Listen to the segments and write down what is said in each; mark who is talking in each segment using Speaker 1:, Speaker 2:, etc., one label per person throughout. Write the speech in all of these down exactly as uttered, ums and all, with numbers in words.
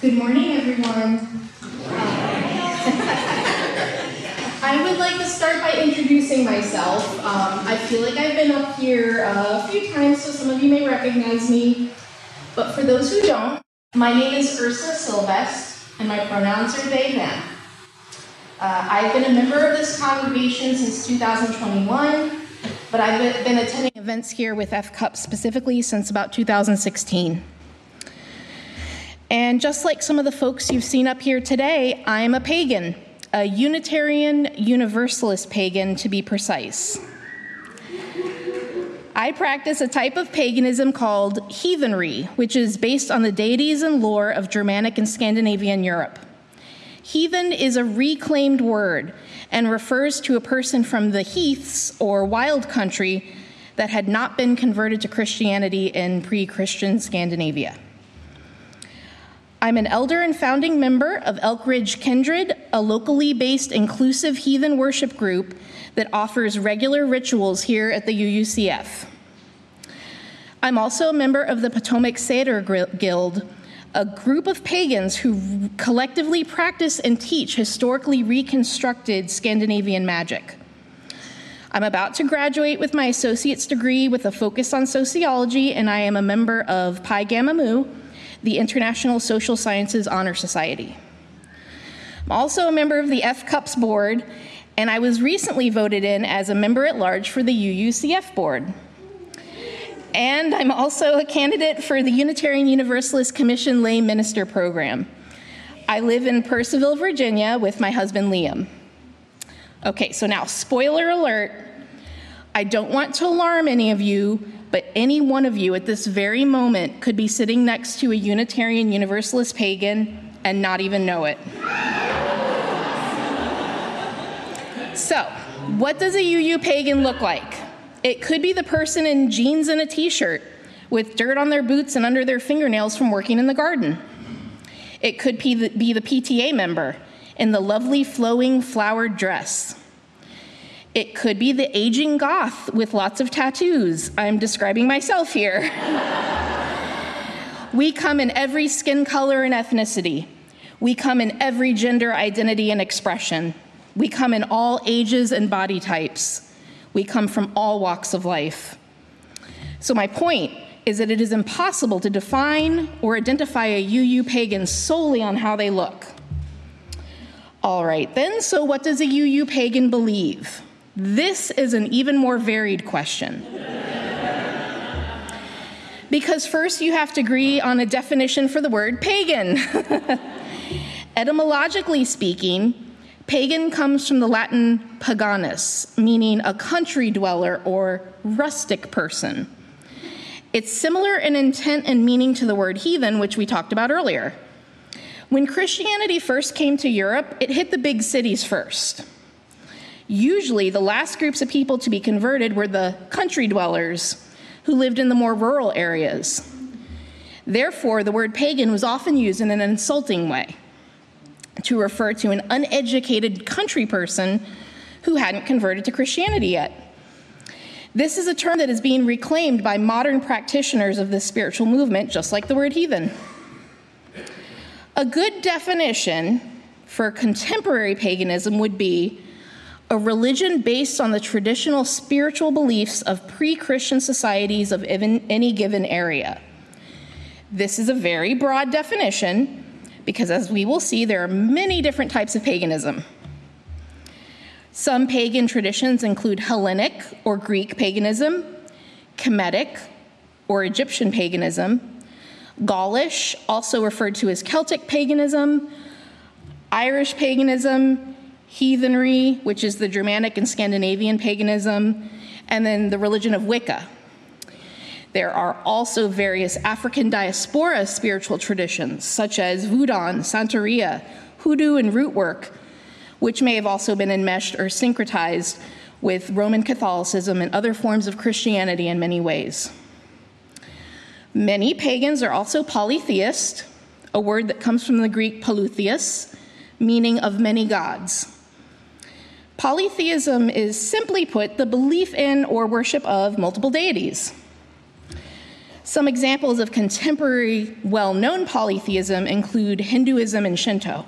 Speaker 1: Good morning, everyone. I would like to start by introducing myself. Um, I feel like I've been up here uh, a few times, so some of you may recognize me. But for those who don't, my name is Ursula Sylvest, and my pronouns are they, them. Uh, I've been a member of this congregation since two thousand twenty-one, but I've been attending events here with F CUP specifically since about two thousand sixteen. And just like some of the folks you've seen up here today, I'm a pagan, a Unitarian Universalist pagan to be precise. I practice a type of paganism called heathenry, which is based on the deities and lore of Germanic and Scandinavian Europe. Heathen is a reclaimed word and refers to a person from the heaths or wild country that had not been converted to Christianity in pre-Christian Scandinavia. I'm an elder and founding member of Elk Ridge Kindred, a locally based inclusive heathen worship group that offers regular rituals here at the U U C F. I'm also a member of the Potomac Seder Guild, a group of pagans who collectively practice and teach historically reconstructed Scandinavian magic. I'm about to graduate with my associate's degree with a focus on sociology, and I am a member of Pi Gamma Mu, the International Social Sciences Honor Society. I'm also a member of the F CUP's board, and I was recently voted in as a member at large for the U U C F board. And I'm also a candidate for the Unitarian Universalist Commission Lay Minister Program. I live in Purcellville, Virginia with my husband, Liam. Okay, so now, spoiler alert, I don't want to alarm any of you, but any one of you at this very moment could be sitting next to a Unitarian Universalist pagan and not even know it. So, what does a U U pagan look like? It could be the person in jeans and a t-shirt with dirt on their boots and under their fingernails from working in the garden. It could be the, be the P T A member in the lovely flowing flowered dress. It could be the aging goth with lots of tattoos. I'm describing myself here. We come in every skin color and ethnicity. We come in every gender identity and expression. We come in all ages and body types. We come from all walks of life. So my point is that it is impossible to define or identify a U U pagan solely on how they look. All right then, so what does a U U pagan believe? This is an even more varied question. Because first you have to agree on a definition for the word pagan. Etymologically speaking, pagan comes from the Latin paganus, meaning a country dweller or rustic person. It's similar in intent and meaning to the word heathen, which we talked about earlier. When Christianity first came to Europe, it hit the big cities first. Usually, the last groups of people to be converted were the country dwellers who lived in the more rural areas. Therefore, the word pagan was often used in an insulting way to refer to an uneducated country person who hadn't converted to Christianity yet. This is a term that is being reclaimed by modern practitioners of this spiritual movement, just like the word heathen. A good definition for contemporary paganism would be a religion based on the traditional spiritual beliefs of pre-Christian societies of any given area. This is a very broad definition because, as we will see, there are many different types of paganism. Some pagan traditions include Hellenic or Greek paganism, Kemetic or Egyptian paganism, Gaulish, also referred to as Celtic paganism, Irish paganism, heathenry, which is the Germanic and Scandinavian paganism, and then the religion of Wicca. There are also various African diaspora spiritual traditions, such as Voodoo, Santeria, Hoodoo, and Rootwork, which may have also been enmeshed or syncretized with Roman Catholicism and other forms of Christianity in many ways. Many pagans are also polytheist, a word that comes from the Greek polytheos, meaning of many gods. Polytheism is, simply put, the belief in or worship of multiple deities. Some examples of contemporary, well-known polytheism include Hinduism and Shinto.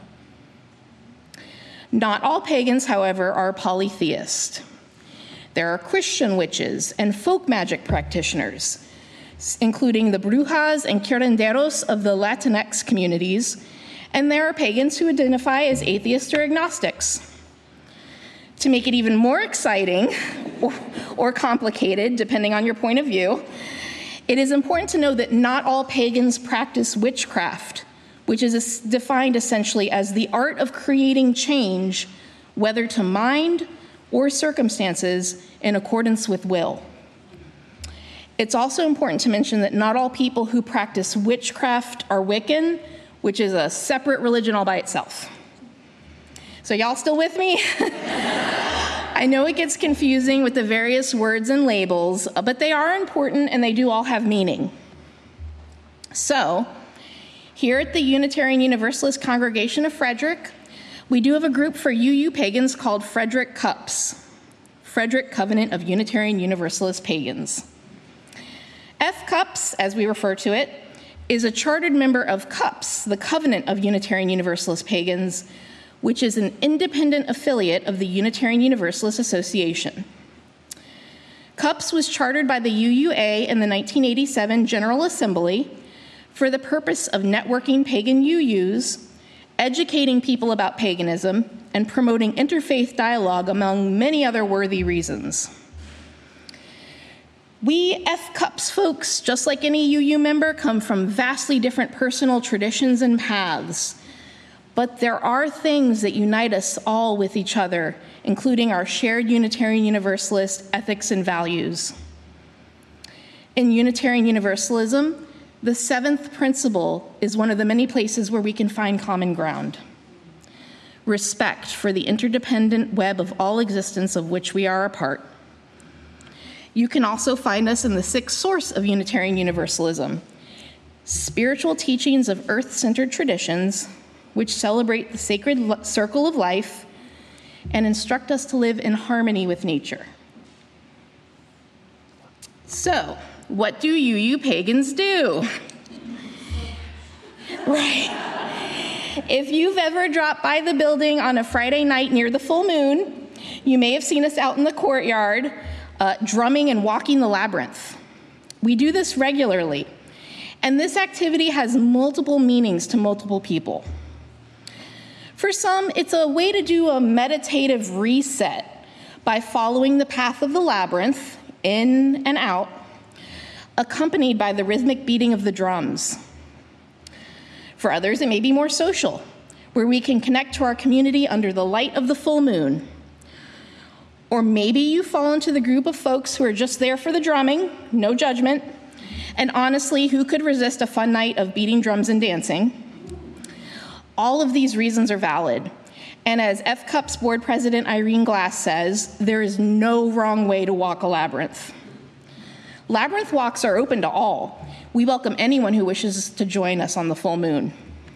Speaker 1: Not all pagans, however, are polytheist. There are Christian witches and folk magic practitioners, including the brujas and curanderos of the Latinx communities, and there are pagans who identify as atheists or agnostics. To make it even more exciting or, or complicated, depending on your point of view, it is important to know that not all pagans practice witchcraft, which is defined essentially as the art of creating change, whether to mind or circumstances, in accordance with will. It's also important to mention that not all people who practice witchcraft are Wiccan, which is a separate religion all by itself. So y'all still with me? I know it gets confusing with the various words and labels, but they are important and they do all have meaning. So, here at the Unitarian Universalist Congregation of Frederick, we do have a group for U U pagans called Frederick Cups, Frederick Covenant of Unitarian Universalist Pagans. F Cups, as we refer to it, is a chartered member of Cups, the Covenant of Unitarian Universalist Pagans, which is an independent affiliate of the Unitarian Universalist Association. Cups was chartered by the U U A in the nineteen eighty-seven General Assembly for the purpose of networking pagan U Us, educating people about paganism, and promoting interfaith dialogue, among many other worthy reasons. We F Cups folks, just like any U U member, come from vastly different personal traditions and paths. But there are things that unite us all with each other, including our shared Unitarian Universalist ethics and values. In Unitarian Universalism, the seventh principle is one of the many places where we can find common ground. Respect for the interdependent web of all existence of which we are a part. You can also find us in the sixth source of Unitarian Universalism, spiritual teachings of earth-centered traditions, which celebrate the sacred circle of life and instruct us to live in harmony with nature. So, what do U U pagans do? Right. If you've ever dropped by the building on a Friday night near the full moon, you may have seen us out in the courtyard uh, drumming and walking the labyrinth. We do this regularly, and this activity has multiple meanings to multiple people. For some, it's a way to do a meditative reset by following the path of the labyrinth, in and out, accompanied by the rhythmic beating of the drums. For others, it may be more social, where we can connect to our community under the light of the full moon. Or maybe you fall into the group of folks who are just there for the drumming, no judgment, and honestly, who could resist a fun night of beating drums and dancing? All of these reasons are valid. And as F Cups board president Irene Glass says, there is no wrong way to walk a labyrinth. Labyrinth walks are open to all. We welcome anyone who wishes to join us on the full moon.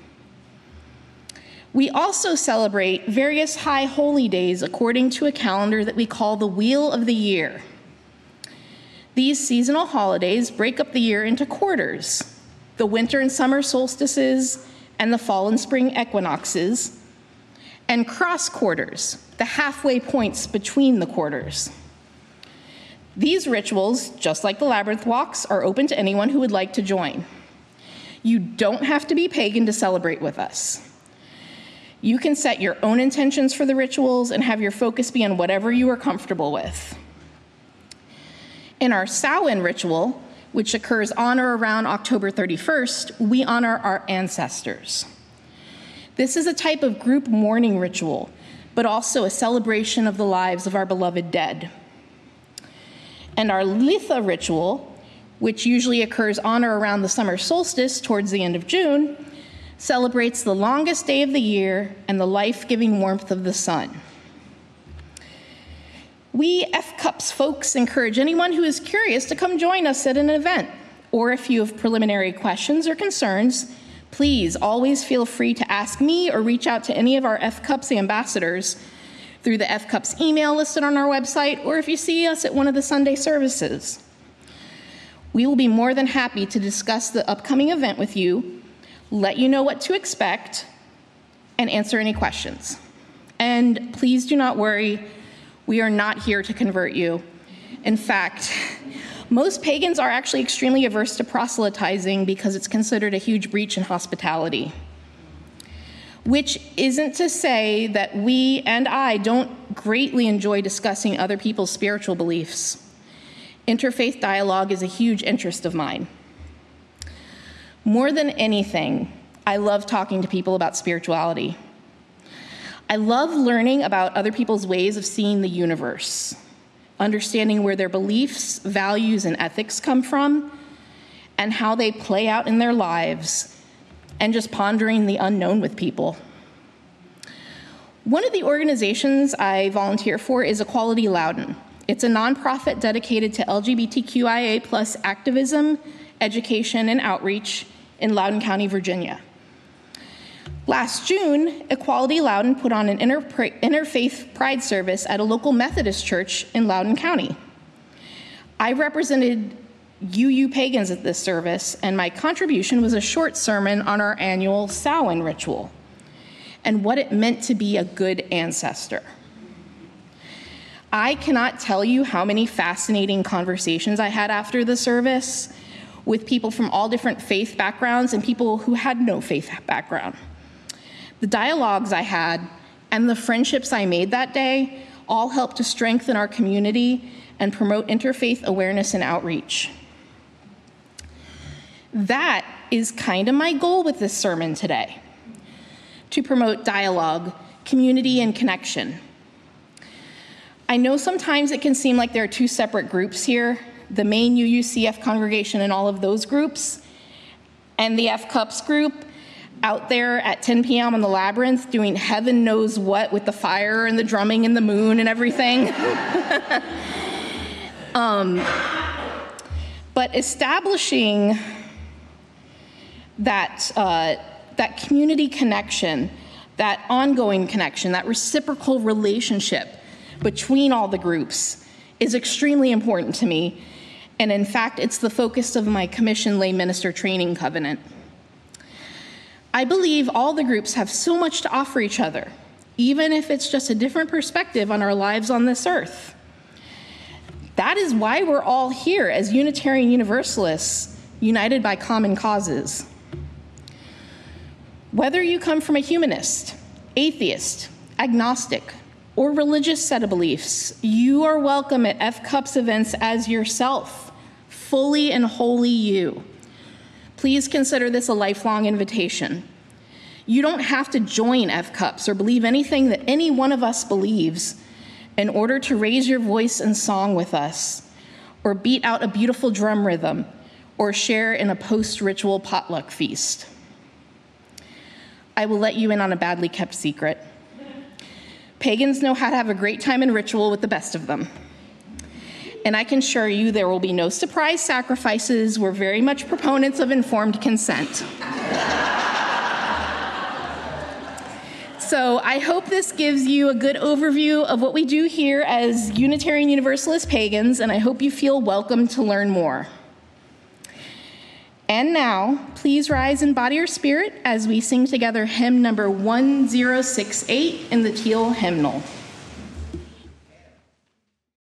Speaker 1: We also celebrate various high holy days according to a calendar that we call the Wheel of the Year. These seasonal holidays break up the year into quarters, the winter and summer solstices, and the fall and spring equinoxes, and cross quarters, the halfway points between the quarters. These rituals, just like the labyrinth walks, are open to anyone who would like to join. You don't have to be pagan to celebrate with us. You can set your own intentions for the rituals and have your focus be on whatever you are comfortable with. In our Samhain ritual, which occurs on or around October thirty-first, we honor our ancestors. This is a type of group mourning ritual, but also a celebration of the lives of our beloved dead. And our Litha ritual, which usually occurs on or around the summer solstice towards the end of June, celebrates the longest day of the year and the life-giving warmth of the sun. We F Cups folks encourage anyone who is curious to come join us at an event, or if you have preliminary questions or concerns, please always feel free to ask me or reach out to any of our F Cups ambassadors through the F Cups email listed on our website, or if you see us at one of the Sunday services. We will be more than happy to discuss the upcoming event with you, let you know what to expect, and answer any questions. And please do not worry, we are not here to convert you. In fact, most pagans are actually extremely averse to proselytizing because it's considered a huge breach in hospitality. Which isn't to say that we and I don't greatly enjoy discussing other people's spiritual beliefs. Interfaith dialogue is a huge interest of mine. More than anything, I love talking to people about spirituality. I love learning about other people's ways of seeing the universe, understanding where their beliefs, values, and ethics come from, and how they play out in their lives, and just pondering the unknown with people. One of the organizations I volunteer for is Equality Loudoun. It's a nonprofit dedicated to L G B T Q I A plus activism, education, and outreach in Loudoun County, Virginia. Last June, Equality Loudoun put on an interpra- interfaith pride service at a local Methodist church in Loudoun County. I represented U U pagans at this service, and my contribution was a short sermon on our annual Samhain ritual and what it meant to be a good ancestor. I cannot tell you how many fascinating conversations I had after the service with people from all different faith backgrounds and people who had no faith background. The dialogues I had and the friendships I made that day all helped to strengthen our community and promote interfaith awareness and outreach. That is kind of my goal with this sermon today, to promote dialogue, community, and connection. I know sometimes it can seem like there are two separate groups here, the main U U C F congregation and all of those groups, and the F CUPS group out there at ten p.m. on the Labyrinth doing heaven knows what with the fire and the drumming and the moon and everything. um, but establishing that, uh, that community connection, that ongoing connection, that reciprocal relationship between all the groups is extremely important to me. And in fact, it's the focus of my Commission Lay Minister Training Covenant. I believe all the groups have so much to offer each other, even if it's just a different perspective on our lives on this earth. That is why we're all here as Unitarian Universalists, united by common causes. Whether you come from a humanist, atheist, agnostic, or religious set of beliefs, you are welcome at F CUPS events as yourself, fully and wholly you. Please consider this a lifelong invitation. You don't have to join F CUPS or believe anything that any one of us believes in order to raise your voice and song with us, or beat out a beautiful drum rhythm, or share in a post-ritual potluck feast. I will let you in on a badly kept secret. Pagans know how to have a great time in ritual with the best of them. And I can assure you there will be no surprise sacrifices. We're very much proponents of informed consent. So I hope this gives you a good overview of what we do here as Unitarian Universalist pagans, and I hope you feel welcome to learn more. And now, please rise in body or spirit as we sing together hymn number one zero six eight in the Teal hymnal.